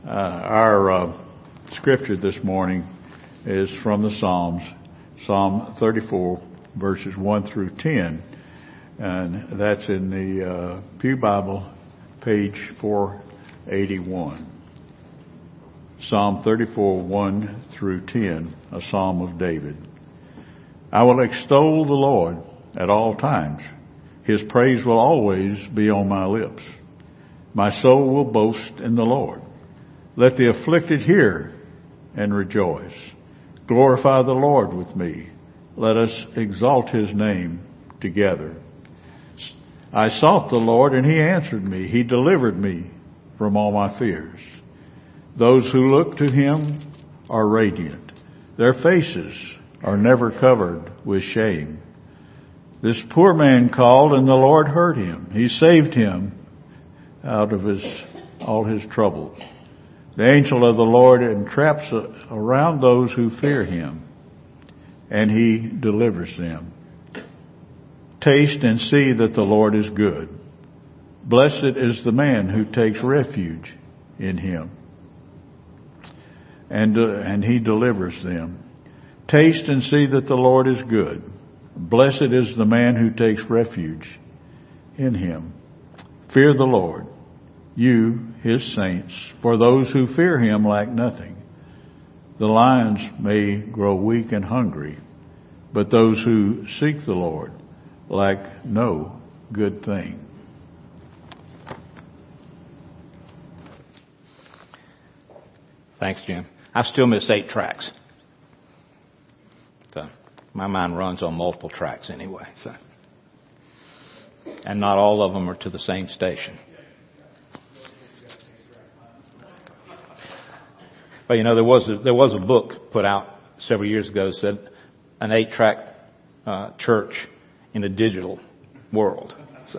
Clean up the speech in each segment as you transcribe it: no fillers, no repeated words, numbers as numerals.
Our scripture this morning is from the Psalms, Psalm 34, verses 1 through 10. And that's in the Pew Bible, page 481. Psalm 34, 1 through 10, a psalm of David. I will extol the Lord at all times. His praise will always be on my lips. My soul will boast in the Lord. Let the afflicted hear and rejoice. Glorify the Lord with me. Let us exalt his name together. I sought the Lord and he answered me. He delivered me from all my fears. Those who look to him are radiant. Their faces are never covered with shame. This poor man called and the Lord heard him. He saved him out of all his troubles. The angel of the Lord entraps around those who fear him, and he delivers them. Taste and see that the Lord is good. Blessed is the man who takes refuge in him, and he delivers them. Taste and see that the Lord is good. Blessed is the man who takes refuge in him. Fear the Lord, you, his saints, for those who fear him lack nothing. The lions may grow weak and hungry, but those who seek the Lord lack no good thing. Thanks, Jim. I still miss 8 tracks. So my mind runs on multiple tracks anyway. And not all of them are to the same station. But there was a book put out several years ago that said an 8-track church in a digital world. So,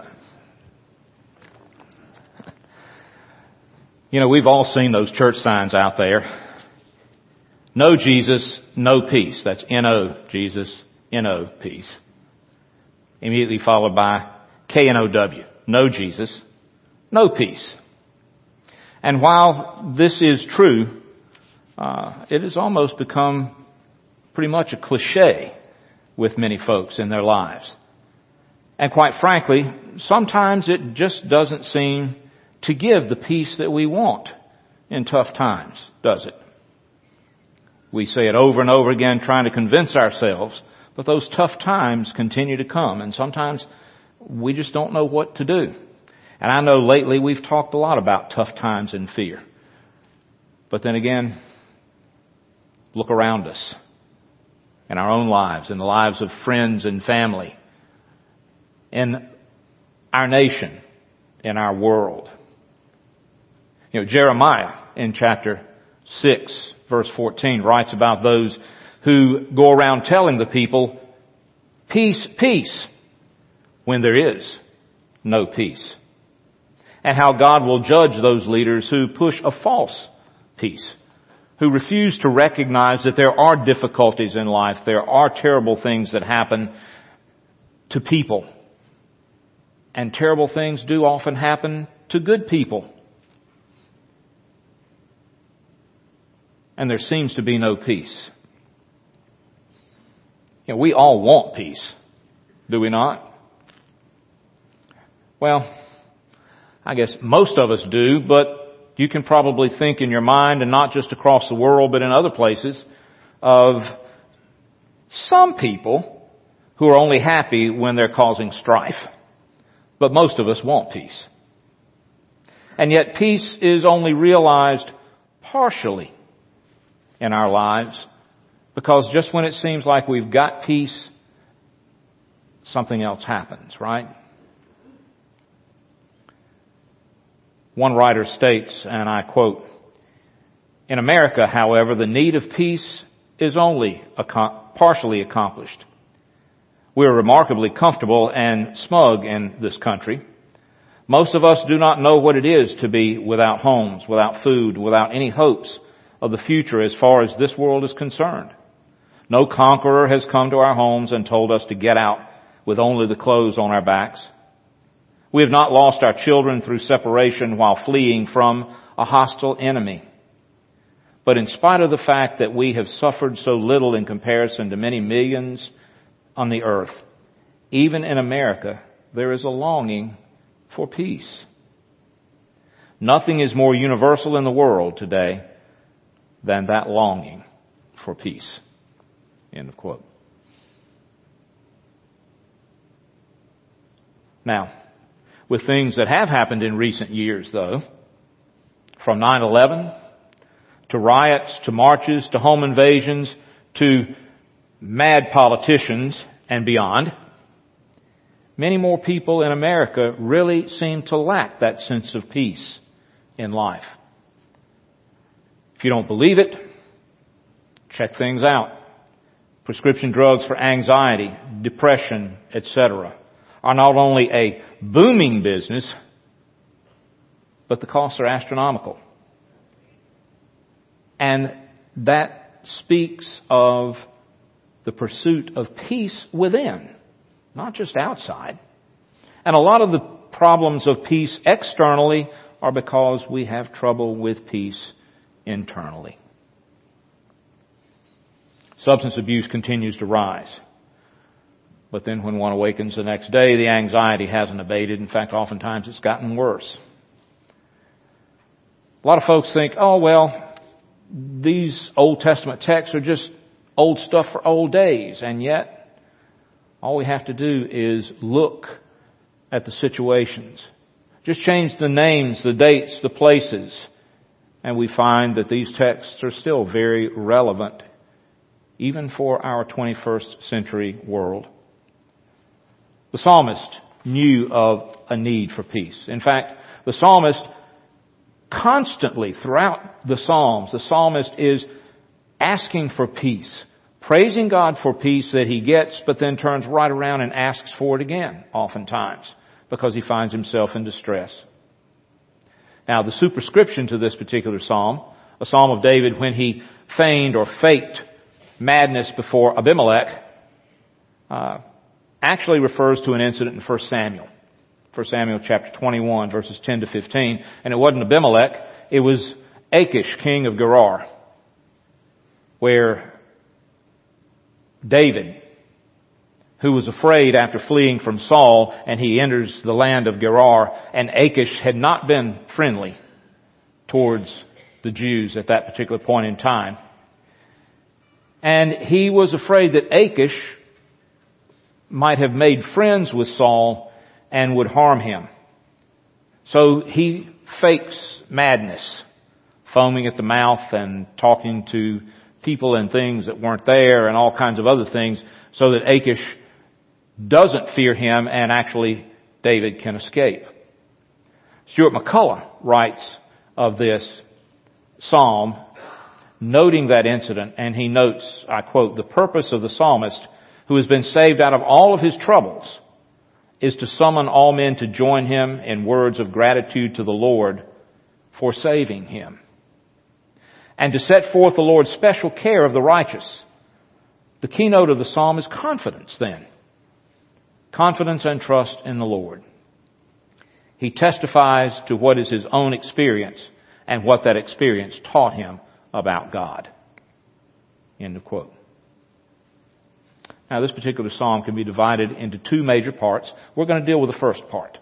we've all seen those church signs out there. No Jesus, no peace. That's N-O, Jesus, N-O, peace. Immediately followed by K-N-O-W. No Jesus, no peace. And while this is true, it has almost become pretty much a cliche with many folks in their lives. And quite frankly, sometimes it just doesn't seem to give the peace that we want in tough times, does it? We say it over and over again trying to convince ourselves, but those tough times continue to come, and sometimes we just don't know what to do. And I know lately we've talked a lot about tough times and fear. But then again, look around us in our own lives, in the lives of friends and family, in our nation, in our world. Jeremiah in chapter 6, verse 14 writes about those who go around telling the people, peace, peace, when there is no peace. And how God will judge those leaders who push a false peace, who refuse to recognize that there are difficulties in life, there are terrible things that happen to people. And terrible things do often happen to good people. And there seems to be no peace. We all want peace, do we not? Well, I guess most of us do, but you can probably think in your mind, and not just across the world, but in other places, of some people who are only happy when they're causing strife. But most of us want peace. And yet peace is only realized partially in our lives, because just when it seems like we've got peace, something else happens, right? One writer states, and I quote, "In America, however, the need of peace is only partially accomplished. We are remarkably comfortable and smug in this country. Most of us do not know what it is to be without homes, without food, without any hopes of the future as far as this world is concerned. No conqueror has come to our homes and told us to get out with only the clothes on our backs. We have not lost our children through separation while fleeing from a hostile enemy. But in spite of the fact that we have suffered so little in comparison to many millions on the earth, even in America, there is a longing for peace. Nothing is more universal in the world today than that longing for peace. End of quote. Now, with things that have happened in recent years, though, from 9/11 to riots, to marches, to home invasions, to mad politicians and beyond, many more people in America really seem to lack that sense of peace in life. If you don't believe it, check things out. Prescription drugs for anxiety, depression, etc. are not only a booming business, but the costs are astronomical. And that speaks of the pursuit of peace within, not just outside. And a lot of the problems of peace externally are because we have trouble with peace internally. Substance abuse continues to rise. But then when one awakens the next day, the anxiety hasn't abated. In fact, oftentimes it's gotten worse. A lot of folks think, oh, well, these Old Testament texts are just old stuff for old days. And yet, all we have to do is look at the situations. Just change the names, the dates, the places, and we find that these texts are still very relevant, even for our 21st century world. The psalmist knew of a need for peace. In fact, the psalmist constantly throughout the Psalms, the psalmist is asking for peace, praising God for peace that he gets, but then turns right around and asks for it again, oftentimes, because he finds himself in distress. Now, the superscription to this particular psalm, a psalm of David when he feigned or faked madness before Abimelech, actually refers to an incident in 1 Samuel. 1 Samuel chapter 21, verses 10 to 15. And it wasn't Abimelech, it was Achish, king of Gerar, where David, who was afraid after fleeing from Saul, and he enters the land of Gerar, and Achish had not been friendly towards the Jews at that particular point in time. And he was afraid that Achish might have made friends with Saul and would harm him. So he fakes madness, foaming at the mouth and talking to people and things that weren't there and all kinds of other things, so that Achish doesn't fear him and actually David can escape. Stuart McCullough writes of this psalm, noting that incident, and he notes, I quote, "The purpose of the psalmist, who has been saved out of all of his troubles, is to summon all men to join him in words of gratitude to the Lord for saving him, and to set forth the Lord's special care of the righteous." The keynote of the psalm is confidence then. Confidence and trust in the Lord. He testifies to what is his own experience and what that experience taught him about God. End of quote. Now, this particular psalm can be divided into two major parts. We're going to deal with the first part.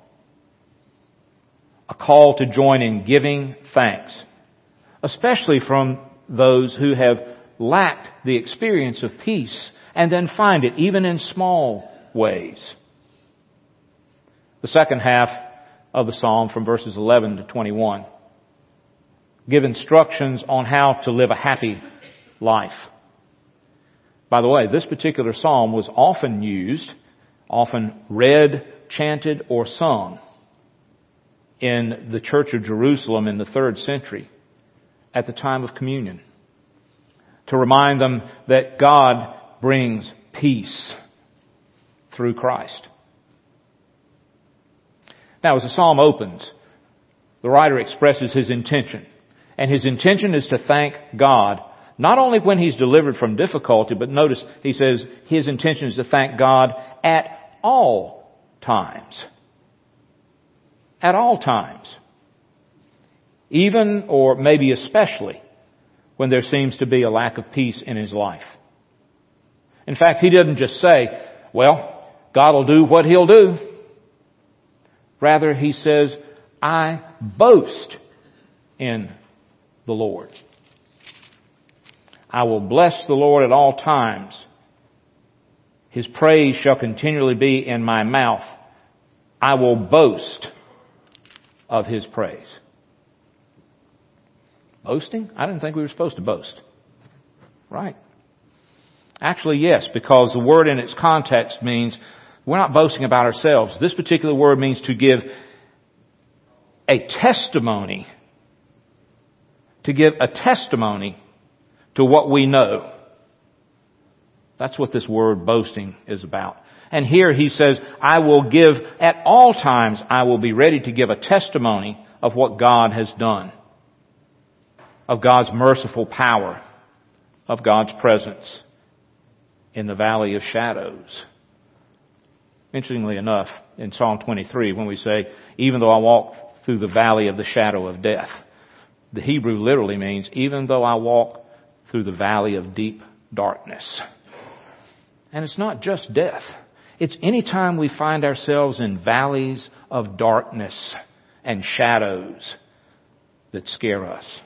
A call to join in giving thanks, especially from those who have lacked the experience of peace and then find it even in small ways. The second half of the psalm, from verses 11 to 21, give instructions on how to live a happy life. By the way, this particular psalm was often used, often read, chanted, or sung in the Church of Jerusalem in the 3rd century at the time of communion, to remind them that God brings peace through Christ. Now, as the psalm opens, the writer expresses his intention. And his intention is to thank God, not only when he's delivered from difficulty, but notice he says his intention is to thank God at all times. At all times. Even, or maybe especially, when there seems to be a lack of peace in his life. In fact, he doesn't just say, well, God will do what He'll do. Rather, he says, I boast in the Lord. I will bless the Lord at all times. His praise shall continually be in my mouth. I will boast of His praise. Boasting? I didn't think we were supposed to boast. Right. Actually, yes, because the word in its context means we're not boasting about ourselves. This particular word means to give a testimony. To give a testimony to what we know. That's what this word boasting is about. And here he says, I will give at all times, I will be ready to give a testimony of what God has done. Of God's merciful power. Of God's presence in the valley of shadows. Interestingly enough, in Psalm 23, when we say, even though I walk through the valley of the shadow of death, the Hebrew literally means, even though I walk through the valley of deep darkness. And it's not just death. It's any time we find ourselves in valleys of darkness and shadows that scare us.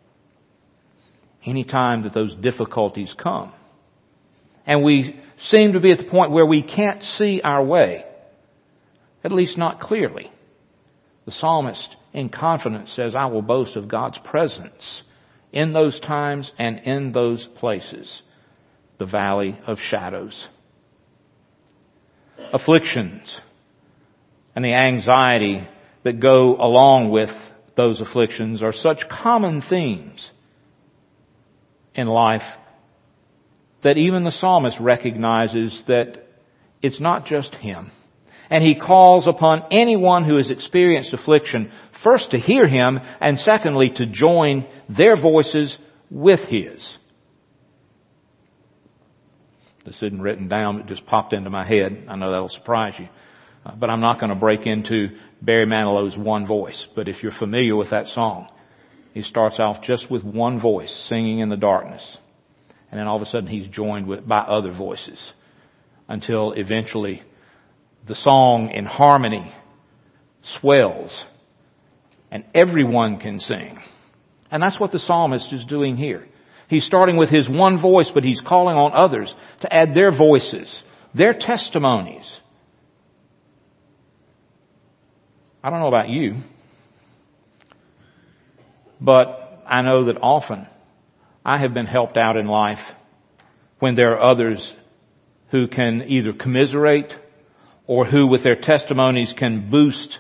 Any time that those difficulties come. And we seem to be at the point where we can't see our way. At least not clearly. The psalmist in confidence says, I will boast of God's presence in those times and in those places. The valley of shadows. Afflictions and the anxiety that go along with those afflictions are such common themes in life that even the psalmist recognizes that it's not just him. And he calls upon anyone who has experienced affliction, first to hear him, and secondly to join their voices with his. This isn't written down, it just popped into my head. I know that'll surprise you. But I'm not going to break into Barry Manilow's One Voice. But if you're familiar with that song, he starts off just with one voice singing in the darkness. And then all of a sudden he's joined by other voices. Until eventually the song in harmony swells. And everyone can sing. And that's what the psalmist is doing here. He's starting with his one voice, but he's calling on others to add their voices, their testimonies. I don't know about you, but I know that often I have been helped out in life when there are others who can either commiserate or who with their testimonies can boost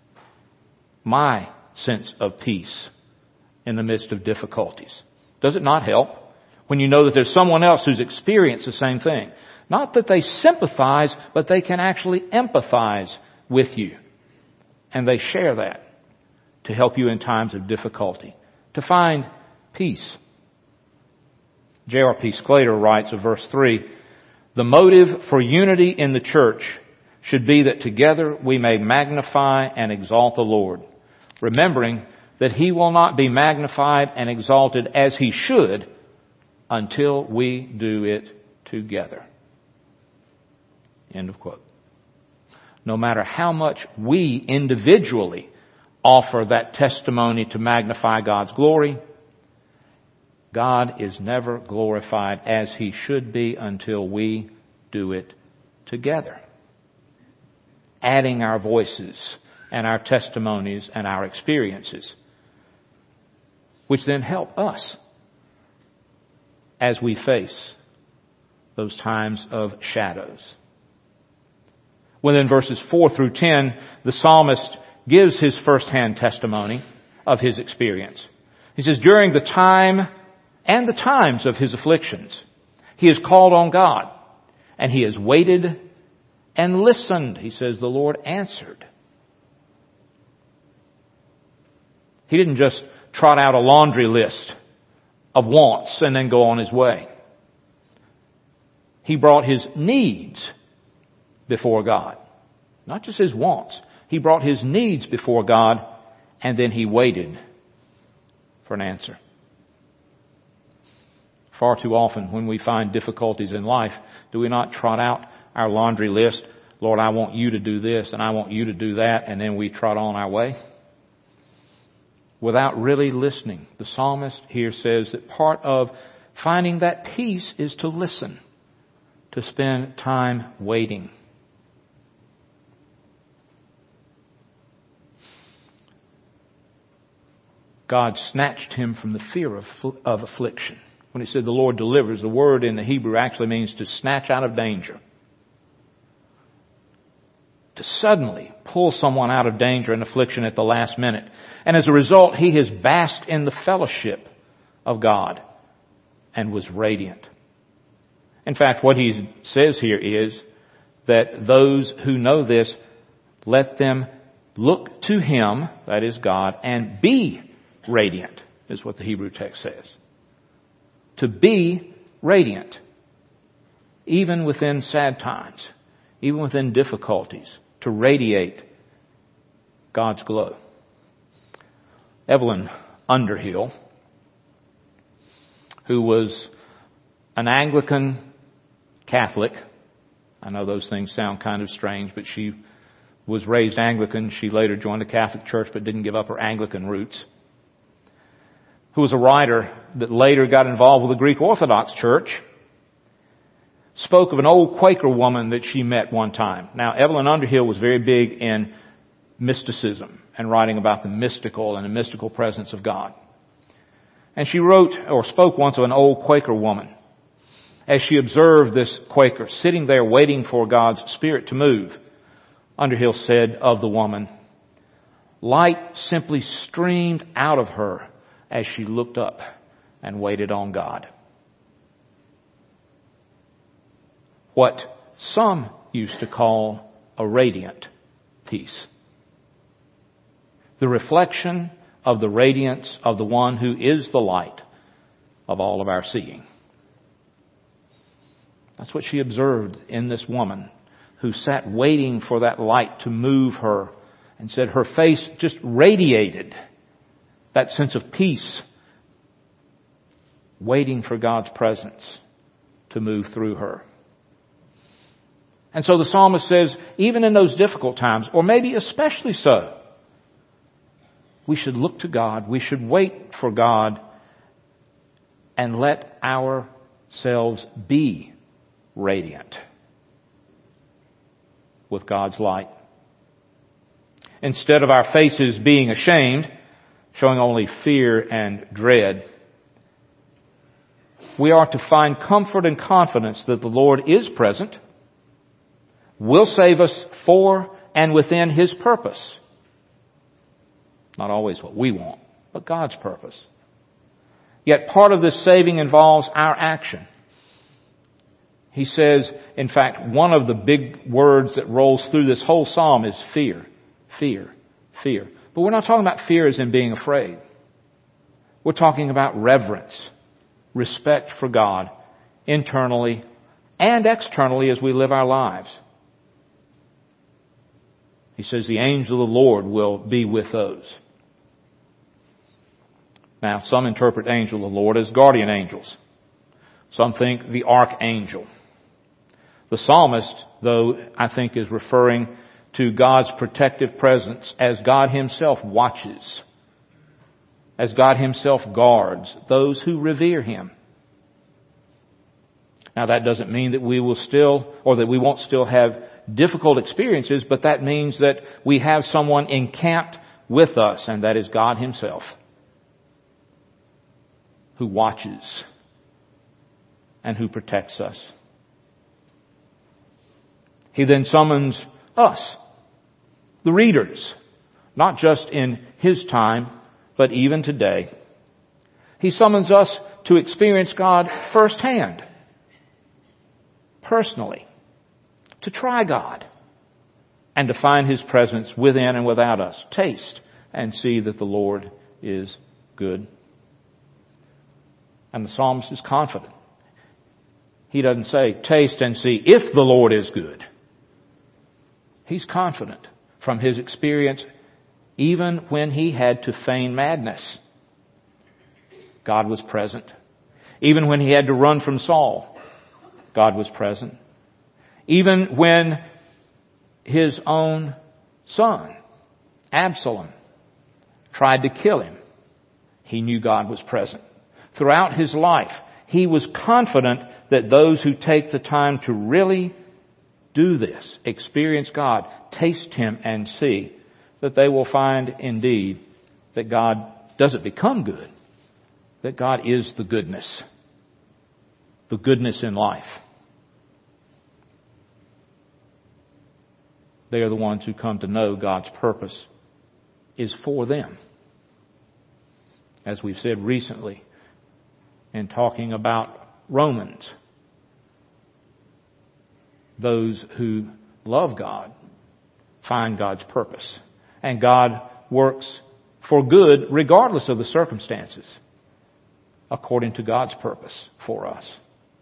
my sense of peace in the midst of difficulties. Does it not help when you know that there's someone else who's experienced the same thing? Not that they sympathize, but they can actually empathize with you. And they share that to help you in times of difficulty, to find peace. J.R.P. Sclater writes of verse 3, the motive for unity in the church should be that together we may magnify and exalt the Lord, remembering that He will not be magnified and exalted as He should until we do it together. End of quote. No matter how much we individually offer that testimony to magnify God's glory, God is never glorified as He should be until we do it together. Adding our voices and our testimonies and our experiences, which then help us as we face those times of shadows. Well, in verses 4 through 10, the psalmist gives his first-hand testimony of his experience. He says, during the time and the times of his afflictions, he has called on God, and he has waited and listened. He says, the Lord answered. He didn't just trot out a laundry list of wants and then go on his way. He brought his needs before God. Not just his wants. He brought his needs before God, and then he waited for an answer. Far too often when we find difficulties in life, do we not trot out our laundry list? Lord, I want you to do this and I want you to do that, and then we trot on our way without really listening. The psalmist here says that part of finding that peace is to listen, to spend time waiting. God snatched him from the fear of affliction. When it said the Lord delivers, the word in the Hebrew actually means to snatch out of danger. To suddenly pull someone out of danger and affliction at the last minute. And as a result, he has basked in the fellowship of God and was radiant. In fact, what he says here is that those who know this, let them look to him, that is God, and be radiant, is what the Hebrew text says. To be radiant, even within sad times, even within difficulties, to radiate God's glow. Evelyn Underhill, who was an Anglican Catholic, I know those things sound kind of strange, but she was raised Anglican. She later joined the Catholic Church but didn't give up her Anglican roots. Who was a writer that later got involved with the Greek Orthodox Church, spoke of an old Quaker woman that she met one time. Now, Evelyn Underhill was very big in mysticism and writing about the mystical and the mystical presence of God. And she wrote or spoke once of an old Quaker woman. As she observed this Quaker sitting there waiting for God's Spirit to move, Underhill said of the woman, light simply streamed out of her as she looked up and waited on God. What some used to call a radiant peace. The reflection of the radiance of the one who is the light of all of our seeing. That's what she observed in this woman who sat waiting for that light to move her, and said her face just radiated that sense of peace, waiting for God's presence to move through her. And so the psalmist says, even in those difficult times, or maybe especially so, we should look to God, we should wait for God, and let ourselves be radiant with God's light. Instead of our faces being ashamed, showing only fear and dread, we are to find comfort and confidence that the Lord is present, will save us for and within His purpose. Not always what we want, but God's purpose. Yet part of this saving involves our action. He says, in fact, one of the big words that rolls through this whole psalm is fear, fear, fear. But we're not talking about fear as in being afraid. We're talking about reverence, respect for God, internally and externally as we live our lives. He says the angel of the Lord will be with those. Now, some interpret angel of the Lord as guardian angels. Some think the archangel. The psalmist, though, I think is referring to God's protective presence as God Himself watches, as God Himself guards those who revere Him. Now, that doesn't mean that we will still, or that we won't still have difficult experiences, but that means that we have someone encamped with us, and that is God Himself, who watches and who protects us. He then summons us, the readers, not just in His time, but even today. He summons us to experience God firsthand, personally, to try God, and to find His presence within and without us. Taste and see that the Lord is good. And the psalmist is confident. He doesn't say, taste and see if the Lord is good. He's confident from his experience, even when he had to feign madness. God was present. Even when he had to run from Saul, God was present. Even when his own son, Absalom, tried to kill him, he knew God was present. Throughout his life, he was confident that those who take the time to really do this, experience God, taste Him and see, that they will find indeed that God doesn't become good, that God is the goodness in life. They are the ones who come to know God's purpose is for them. As we've said recently in talking about Romans, those who love God find God's purpose. And God works for good regardless of the circumstances, according to God's purpose for us.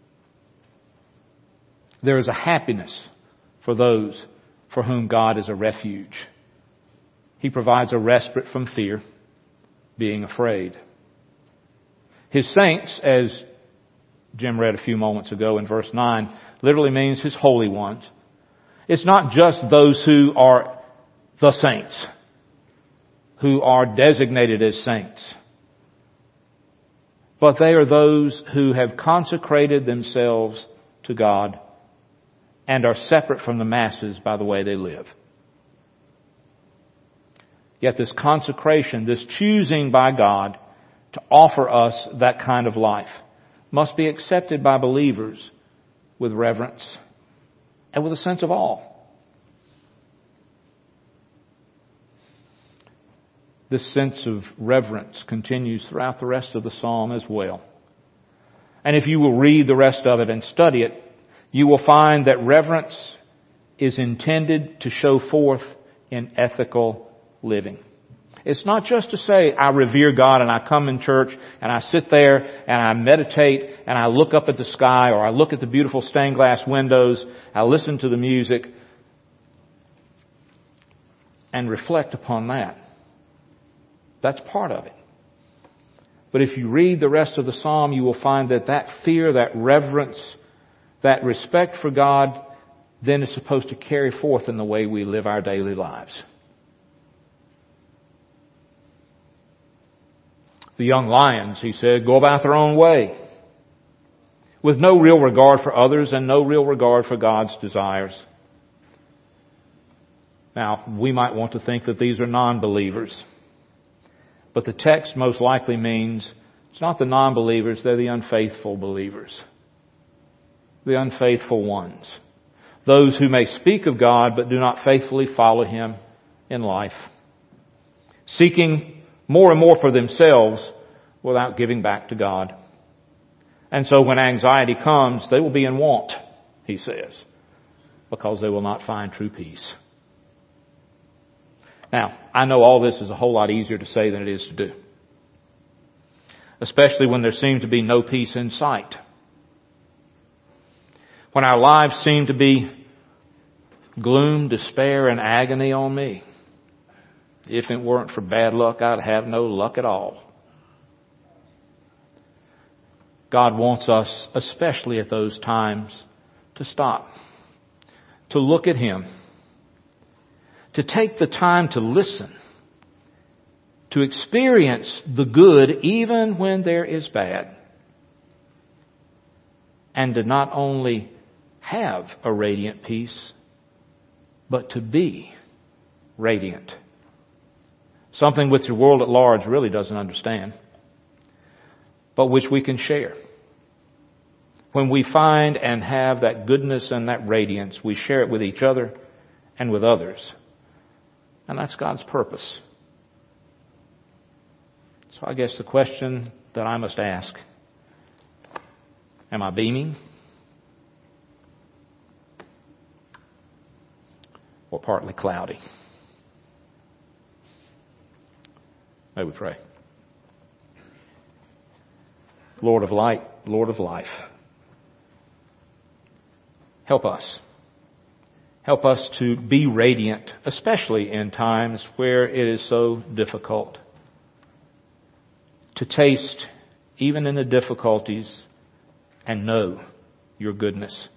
There is a happiness for those for whom God is a refuge. He provides a respite from fear, being afraid. His saints, as Jim read a few moments ago in verse 9, literally means His holy ones. It's not just those who are the saints, who are designated as saints, but they are those who have consecrated themselves to God and are separate from the masses by the way they live. Yet this consecration, this choosing by God to offer us that kind of life, must be accepted by believers with reverence and with a sense of awe. This sense of reverence continues throughout the rest of the psalm as well. And if you will read the rest of it and study it, you will find that reverence is intended to show forth in ethical living. It's not just to say, I revere God and I come in church and I sit there and I meditate and I look up at the sky or I look at the beautiful stained glass windows, I listen to the music and reflect upon that. That's part of it. But if you read the rest of the psalm, you will find that that fear, that reverence, that respect for God then is supposed to carry forth in the way we live our daily lives. The young lions, he said, go about their own way, with no real regard for others and no real regard for God's desires. Now, we might want to think that these are non-believers, but the text most likely means it's not the non-believers, they're the unfaithful believers. The unfaithful ones. Those who may speak of God but do not faithfully follow Him in life. Seeking more and more for themselves without giving back to God. And so when anxiety comes, they will be in want, he says, because they will not find true peace. Now, I know all this is a whole lot easier to say than it is to do, especially when there seems to be no peace in sight. When our lives seem to be gloom, despair, and agony on me. If it weren't for bad luck, I'd have no luck at all. God wants us, especially at those times, to stop, to look at Him, to take the time to listen, to experience the good even when there is bad, and to not only have a radiant peace, but to be radiant. Something which the world at large really doesn't understand, but which we can share. When we find and have that goodness and that radiance, we share it with each other and with others. And that's God's purpose. So I guess the question that I must ask, am I beaming? Or partly cloudy? May we pray. Lord of light, Lord of life, help us. Help us to be radiant, especially in times where it is so difficult. To taste even in the difficulties, and know your goodness.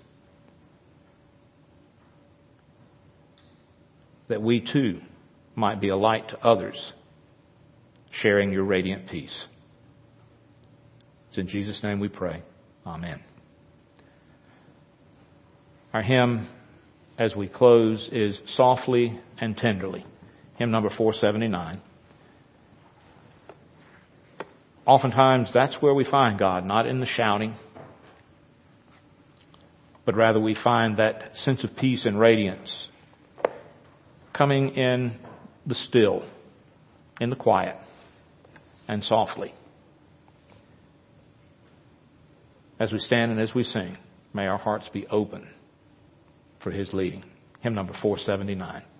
That we too might be a light to others, sharing your radiant peace. It's in Jesus' name we pray. Amen. Our hymn as we close is Softly and Tenderly, hymn number 479. Oftentimes that's where we find God, not in the shouting, but rather we find that sense of peace and radiance coming in the still, in the quiet, and softly. As we stand and as we sing, may our hearts be open for His leading. Hymn number 479.